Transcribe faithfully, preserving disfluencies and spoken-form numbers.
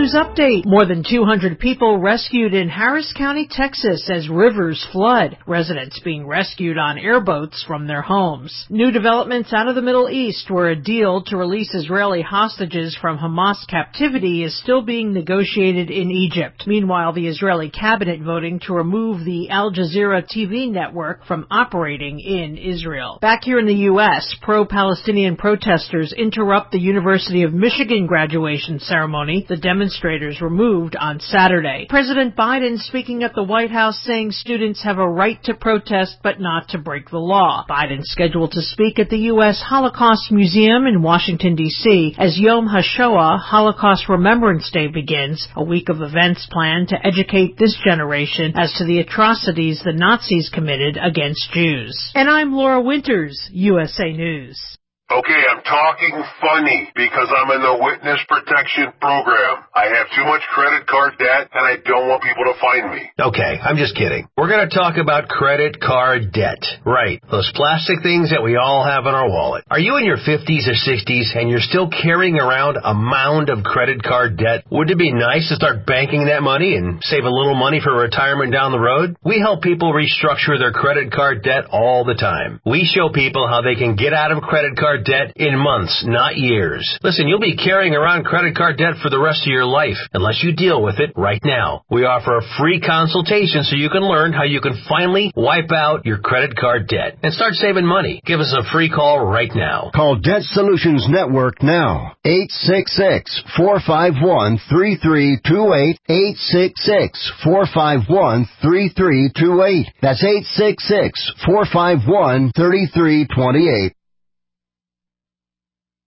News update. More than two hundred people rescued in Harris County, Texas as rivers flood. Residents being rescued on airboats from their homes. New developments out of the Middle East, where a deal to release Israeli hostages from Hamas captivity is still being negotiated in Egypt. Meanwhile, the Israeli cabinet voting to remove the Al Jazeera T V network from operating in Israel. Back here in the U S, pro-Palestinian protesters interrupt the University of Michigan graduation ceremony. The demonstrators were moved on Saturday. President Biden speaking at the White House saying students have a right to protest but not to break the law. Biden scheduled to speak at the U S Holocaust Museum in Washington, D C as Yom HaShoah, Holocaust Remembrance Day, begins, a week of events planned to educate this generation as to the atrocities the Nazis committed against Jews. And I'm Laura Winters, U S A News. Okay, I'm talking funny because I'm in the witness protection program. I have too much credit card debt and I don't want people to find me. Okay, I'm just kidding. We're going to talk about credit card debt. Right, those plastic things that we all have in our wallet. Are you in your fifties or sixties and you're still carrying around a mound of credit card debt? Wouldn't it be nice to start banking that money and save a little money for retirement down the road? We help people restructure their credit card debt all the time. We show people how they can get out of credit card debt in months, not years. Listen, you'll be carrying around credit card debt for the rest of your life unless you deal with it right now. We offer a free consultation so you can learn how you can finally wipe out your credit card debt and start saving money. Give us a free call right now. Call Debt Solutions Network now. eight six six, four five one, three three two eight. eight six six, four five one, three three two eight. That's eight six six, four five one, three three two eight.